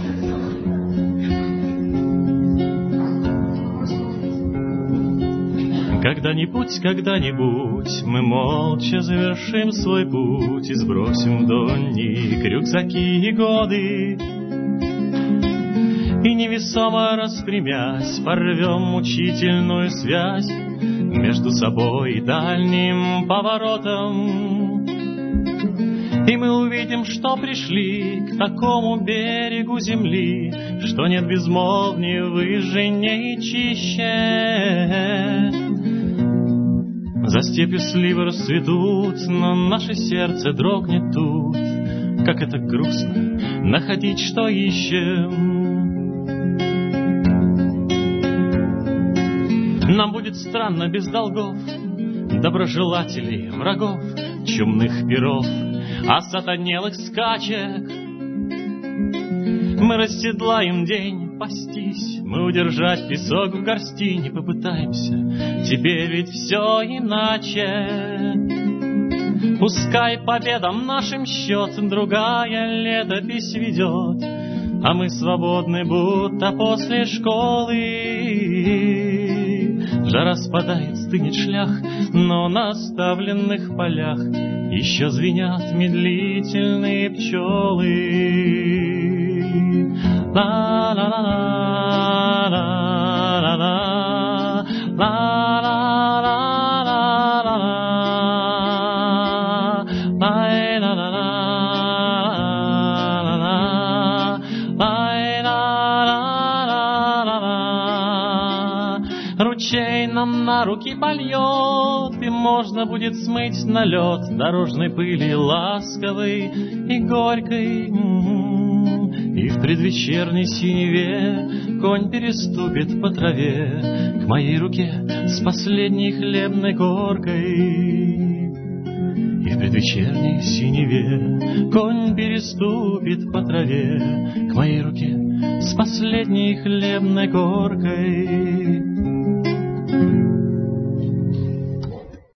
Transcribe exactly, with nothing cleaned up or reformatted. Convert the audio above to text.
Когда-нибудь, когда-нибудь мы молча завершим свой путь и сбросим в донник рюкзаки и годы, и невесомо распрямясь порвем мучительную связь между собой и дальним поворотом. И мы увидим, что пришли к такому берегу земли, что нет безмолвнее, выше, и чище. За степью сливы расцветут, но наше сердце дрогнет тут. Как это грустно находить, что ищем. Нам будет странно без долгов, доброжелателей, врагов, чумных перов, осатанелых скачек. Мы расседлаем день пастись, мы удержать песок в горсти не попытаемся. Теперь ведь все иначе. Пускай победам нашим счет другая летопись ведет, а мы свободны, будто после школы. Жара спадает, стынет шлях, но на оставленных полях еще звенят медлительные пчелы. Ла-ла-ла-ла-ла-ла-ла, ла-ла-ла-ла-ла-ла, лай-ла-ла-ла-ла-ла-ла-ла-ла. Ручей нам на руки польет, и можно будет смыть налет дорожной пыли ласковой и горькой. И в предвечерней синеве конь переступит по траве к моей руке с последней хлебной горкой. И в предвечерней синеве конь переступит по траве к моей руке с последней хлебной горкой.